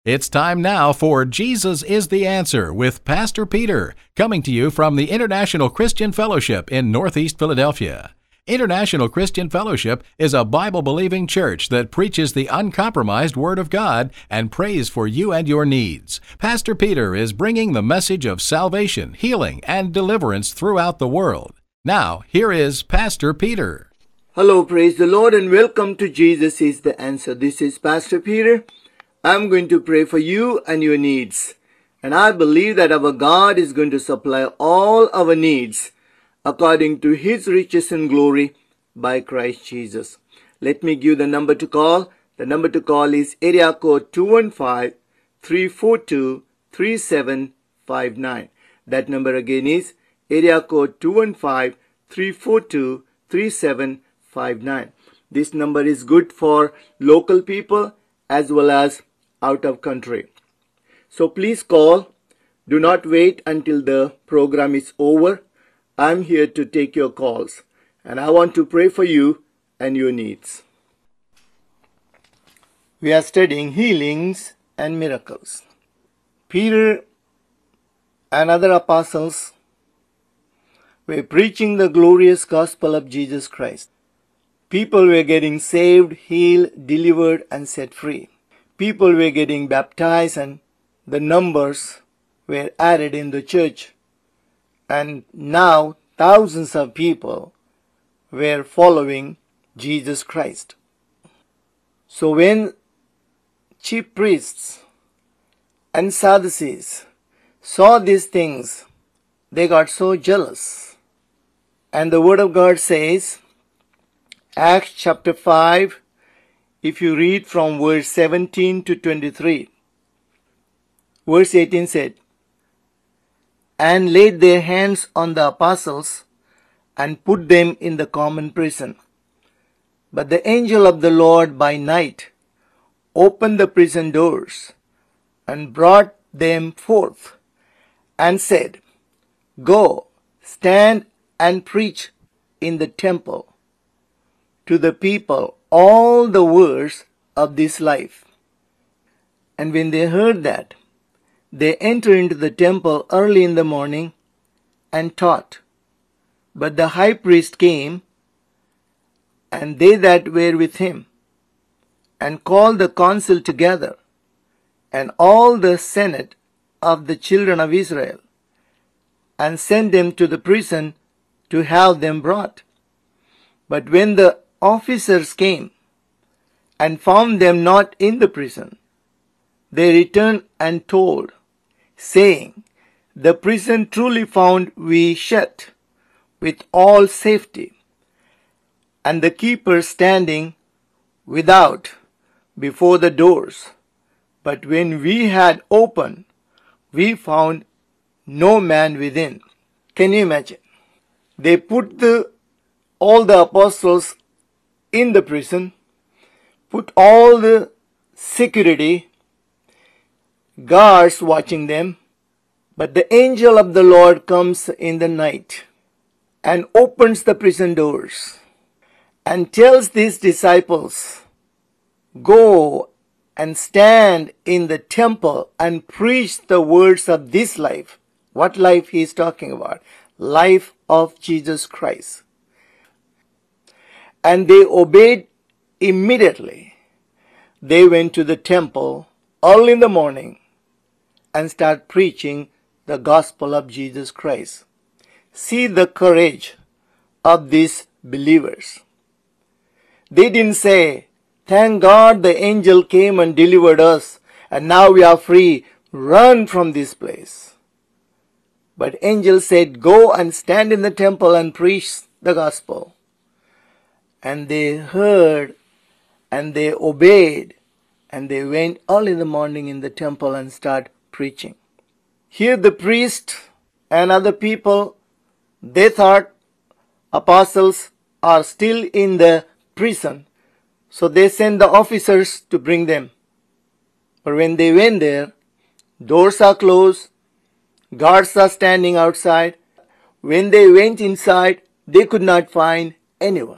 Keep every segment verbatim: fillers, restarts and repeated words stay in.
It's time now for Jesus is the Answer with Pastor Peter, coming to you from the International Christian Fellowship in Northeast Philadelphia. International Christian Fellowship is a Bible-believing church that preaches the uncompromised Word of God and prays for you and your needs. Pastor Peter is bringing the message of salvation, healing, and deliverance throughout the world. Now, here is Pastor Peter. Hello, praise the Lord, and welcome to Jesus is the Answer. This is Pastor Peter. I'm going to pray for you and your needs. And I believe that our God is going to supply all our needs according to His riches and glory by Christ Jesus. Let me give the number to call. The number to call is area code two one five, three four two, three seven five nine. That number again is area code two one five, three four two, three seven five nine. This number is good for local people as well as out of country. So please call. Do not wait until the program is over. I'm here to take your calls, and I want to pray for you and your needs. We are studying healings and miracles. Peter and other apostles were preaching the glorious gospel of Jesus Christ. People were getting saved, healed, delivered, and set free. People were getting baptized, and the numbers were added in the church. And now thousands of people were following Jesus Christ. So when chief priests and Sadducees saw these things, they got so jealous. And the Word of God says, Acts chapter five, if you read from verse seventeen to twenty-three, verse eighteen said, and laid their hands on the apostles and put them in the common prison. But the angel of the Lord by night opened the prison doors and brought them forth and said, Go, stand and preach in the temple to the people all the words of this life. And when they heard that, they entered into the temple early in the morning and taught. But the high priest came, and they that were with him, and called the council together, and all the senate of the children of Israel, and sent them to the prison to have them brought. But when the officers came and found them not in the prison, they returned and told, saying, The prison truly found we shut with all safety, and the keepers standing without before the doors. But when we had opened, we found no man within. Can you imagine? They put the all the apostles in the prison, put all the security, guards watching them, but the angel of the Lord comes in the night and opens the prison doors and tells these disciples, Go and stand in the temple and preach the words of this life. What life he is talking about? Life of Jesus Christ. And they obeyed immediately. They went to the temple early in the morning and start preaching the gospel of Jesus Christ. See the courage of these believers. They didn't say, Thank God the angel came and delivered us, and now we are free. Run from this place. But angel said, Go and stand in the temple and preach the gospel. And they heard and they obeyed, and they went early in the morning in the temple and started preaching. Here the priest and other people, they thought apostles are still in the prison. So they sent the officers to bring them. But when they went there, doors are closed, guards are standing outside. When they went inside, they could not find anyone.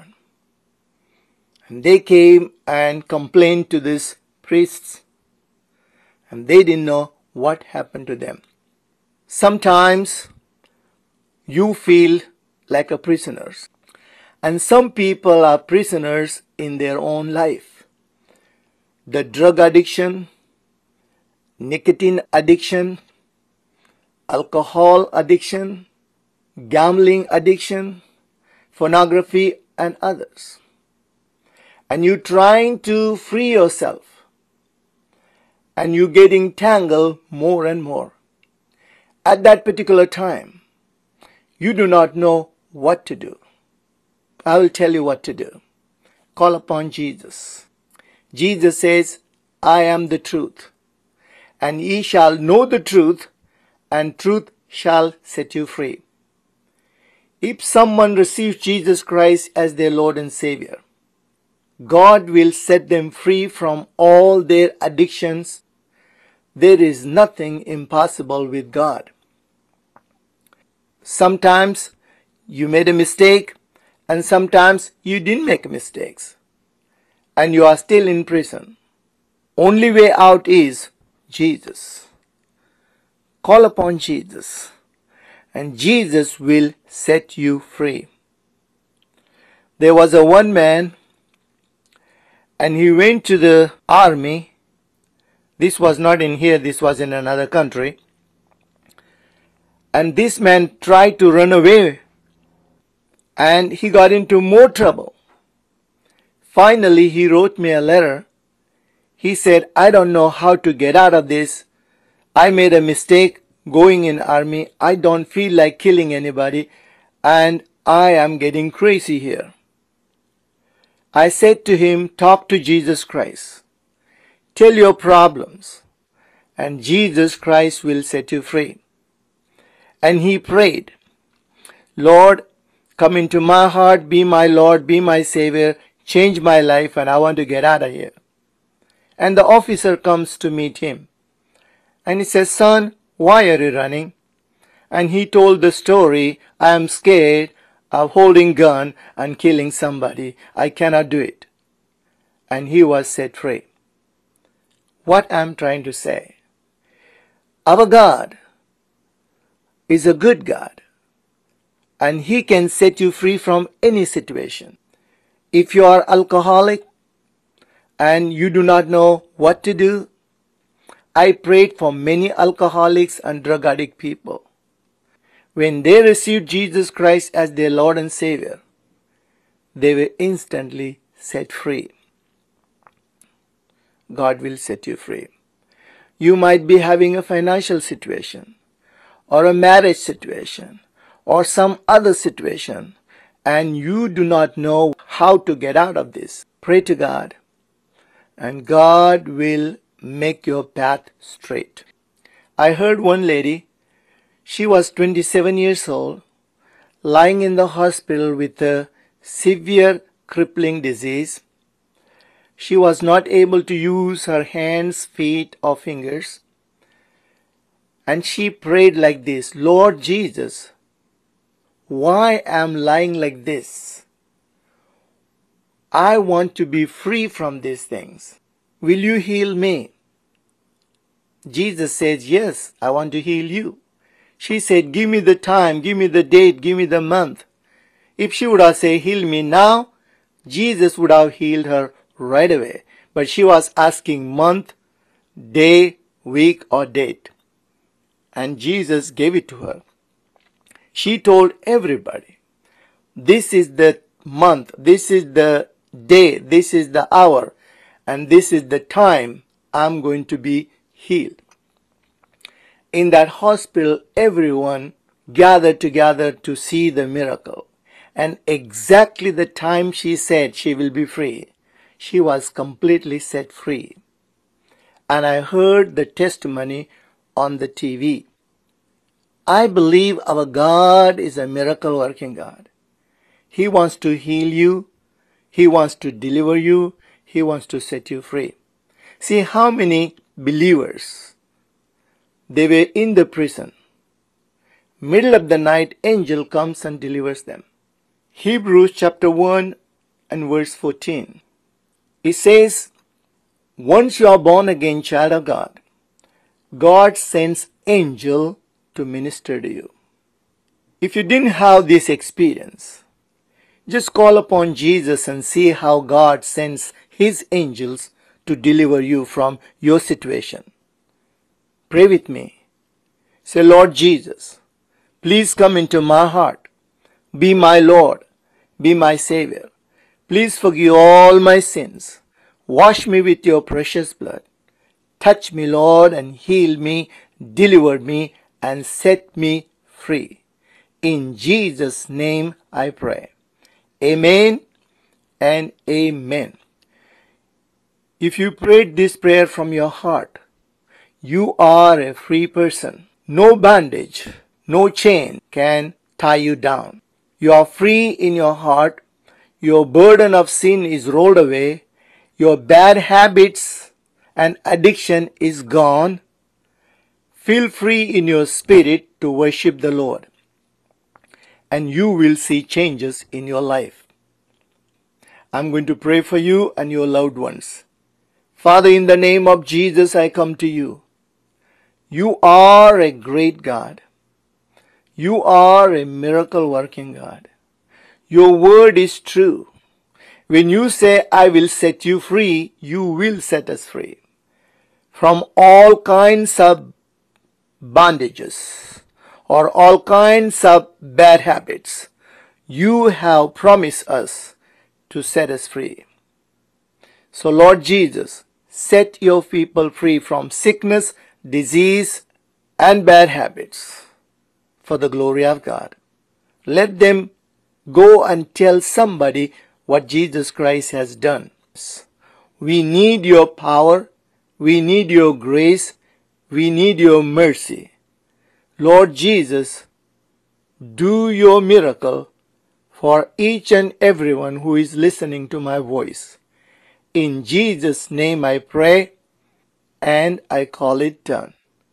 And they came and complained to these priests. and they didn't know what happened to them. Sometimes you feel like a prisoner, and some people are prisoners in their own life. The drug addiction, nicotine addiction, alcohol addiction, gambling addiction, pornography, and others. And you're trying to free yourself, and you're getting tangled more and more. At that particular time, you do not know what to do. I will tell you what to do. Call upon Jesus. Jesus says, I am the truth, and ye shall know the truth, and truth shall set you free. If someone receives Jesus Christ as their Lord and Savior, God will set them free from all their addictions. There is nothing impossible with God. Sometimes you made a mistake, and sometimes you didn't make mistakes, and you are still in prison. Only way out is Jesus. Call upon Jesus, and Jesus will set you free. There was a one man, and he went to the army. This was not in here, this was in another country. And this man tried to run away, and he got into more trouble. Finally, he wrote me a letter. He said, I don't know how to get out of this. I made a mistake going in army. I don't feel like killing anybody, and I am getting crazy here. I said to him, talk to Jesus Christ. Tell your problems, and Jesus Christ will set you free. And he prayed, Lord, come into my heart, be my Lord, be my Savior, change my life, and I want to get out of here. And the officer comes to meet him, and he says, son, why are you running? And he told the story, I am scared of holding gun and killing somebody. I cannot do it. And he was set free. What I'm trying to say, our God is a good God, and He can set you free from any situation. If you are alcoholic and you do not know what to do, I prayed for many alcoholics and drug addict people. When they received Jesus Christ as their Lord and Savior, they were instantly set free. God will set you free. You might be having a financial situation, or a marriage situation, or some other situation, and you do not know how to get out of this. Pray to God, and God will make your path straight. I heard one lady, she was twenty-seven years old, lying in the hospital with a severe crippling disease. She was not able to use her hands, feet, or fingers. And she prayed like this, Lord Jesus, why am I lying like this? I want to be free from these things. Will you heal me? Jesus says, yes, I want to heal you. She said, give me the time, give me the date, give me the month. If she would have said, heal me now, Jesus would have healed her right away. But she was asking month, day, week, or date. And Jesus gave it to her. She told everybody, this is the month, this is the day, this is the hour, and this is the time I'm going to be healed. In that hospital, everyone gathered together to see the miracle. And exactly the time she said she will be free, she was completely set free. And I heard the testimony on the T V. I believe our God is a miracle working God. He wants to heal you. He wants to deliver you. He wants to set you free. See how many believers, they were in the prison. Middle of the night, angel comes and delivers them. Hebrews chapter one and verse fourteen. It says, once you are born again, child of God, God sends angel to minister to you. If you didn't have this experience, just call upon Jesus and see how God sends His angels to deliver you from your situation. Pray with me. Say, Lord Jesus, please come into my heart. Be my Lord. Be my Savior. Please forgive all my sins. Wash me with your precious blood. Touch me, Lord, and heal me, deliver me, and set me free. In Jesus' name I pray. Amen and amen. If you prayed this prayer from your heart, you are a free person. No bandage, no chain can tie you down. You are free in your heart. Your burden of sin is rolled away. Your bad habits and addiction is gone. Feel free in your spirit to worship the Lord, and you will see changes in your life. I'm going to pray for you and your loved ones. Father, in the name of Jesus, I come to you. You are a great God. You are a miracle-working God. Your word is true. When you say, I will set you free, you will set us free from all kinds of bondages or all kinds of bad habits. You have promised us to set us free. So, Lord Jesus, set your people free from sickness, disease, and bad habits for the glory of God. Let them go and tell somebody what Jesus Christ has done. We need your power. We need your grace. We need your mercy. Lord Jesus, do your miracle for each and everyone who is listening to my voice. In Jesus' name I pray and I call it done.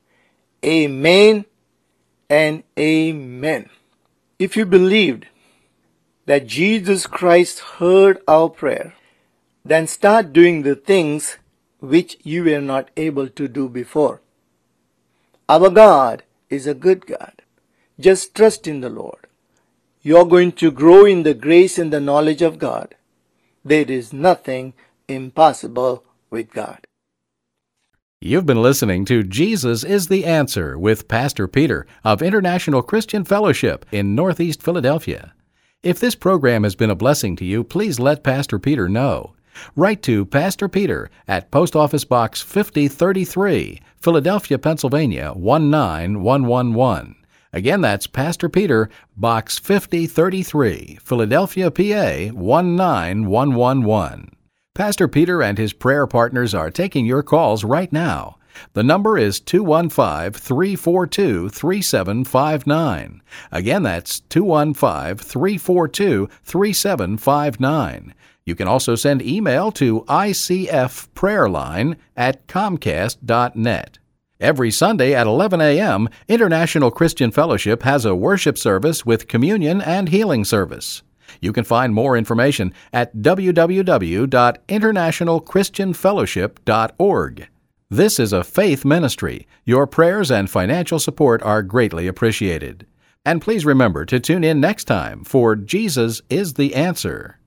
Amen and amen. If you believed that Jesus Christ heard our prayer, then start doing the things which you were not able to do before. Our God is a good God. Just trust in the Lord. You're going to grow in the grace and the knowledge of God. There is nothing impossible with God. You've been listening to Jesus is the Answer with Pastor Peter of International Christian Fellowship in Northeast Philadelphia. If this program has been a blessing to you, please let Pastor Peter know. Write to Pastor Peter at Post Office Box fifty thirty-three, Philadelphia, Pennsylvania one nine one one one. Again, that's Pastor Peter, Box fifty thirty-three, Philadelphia, P A one nine one one one. Pastor Peter and his prayer partners are taking your calls right now. The number is two one five, three four two, three seven five nine. Again, that's two one five, three four two, three seven five nine. You can also send email to I C F prayerline at comcast dot net. Every Sunday at eleven a.m., International Christian Fellowship has a worship service with communion and healing service. You can find more information at w w w dot international christian fellowship dot org. This is a faith ministry. Your prayers and financial support are greatly appreciated. And please remember to tune in next time for Jesus is the Answer.